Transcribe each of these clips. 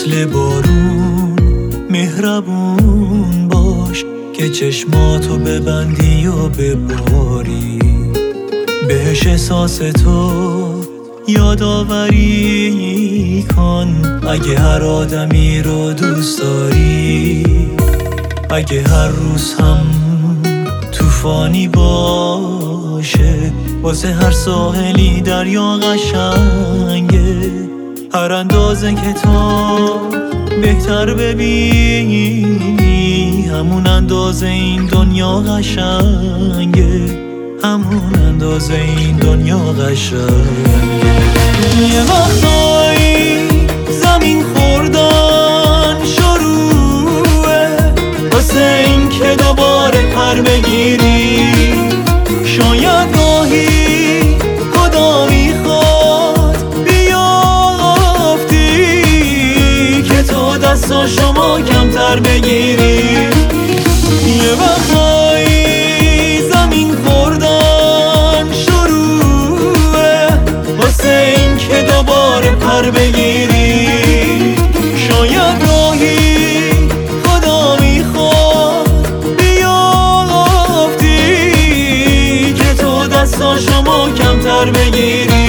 مثل بارون مهربون باش که چشماتو ببندی و بباری، بهش احساس تو یادآوری کن. اگه هر آدمی رو دوست داری، اگه هر روز هم طوفانی باشه، واسه هر ساحلی دریا قشنگه. هر اندازه که تو بهتر ببینی، همون اندازه این دنیا قشنگه، همون اندازه این دنیا قشنگه. یه وقتایی زمین خوردن شروعه واسه این که دوباره پر بگیری. شاید گاهی خدا میخواد بیافتی که تو دستاشو محکم‌تر بگیری. یه وقتایی زمین خوردن شروعه واسه این که دوباره پر بگیری. شاید گاهی خدا میخواد بیافتی که تو دستاشو محکم‌تر بگیری.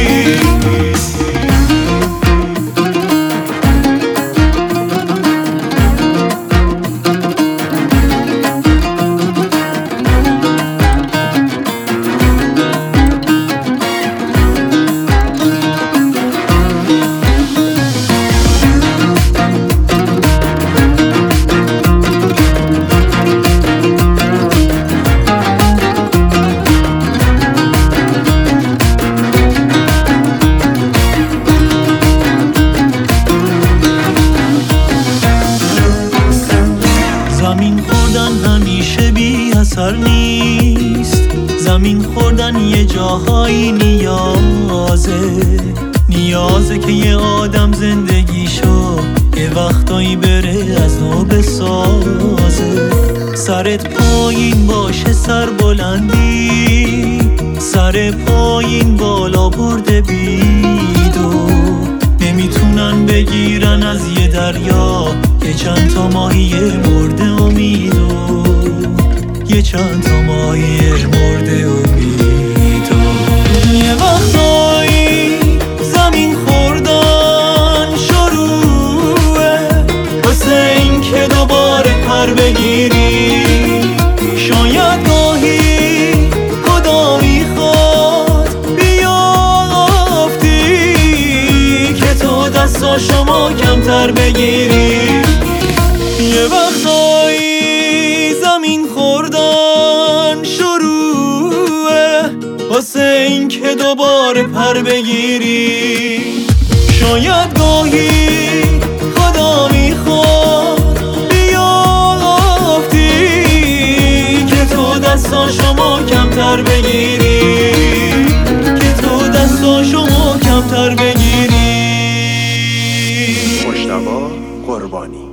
زمین خوردن همیشه بی اثر نیست، زمین خوردن یه جاهایی نیازه که یه آدم زندگیشو یه وقتایی بره از نو بسازه. سرت پایین باشه سر بلندی، سر پایین بالا برده بیدو، نمیتونن بگیرن از یه دریا یه چند تا ماهی مرده امیدو، یه چند تا ماهی مرده امیدو. یه وقتایی زمین خوردن شروعه واسه این که دوباره پر بگیری. شاید گاهی خدا میخواد بیافتی که تو دستاشو محکم‌تر بگیری. یه وقتایی زمین خوردن شروعه واسه این که دوباره پر بگیری. شاید گاهی خدا میخواد بیافتی که تو دستاشو محکم‌تر بگیری، که تو دستاشو محکم‌تر بگیری. مجتبی قربانی.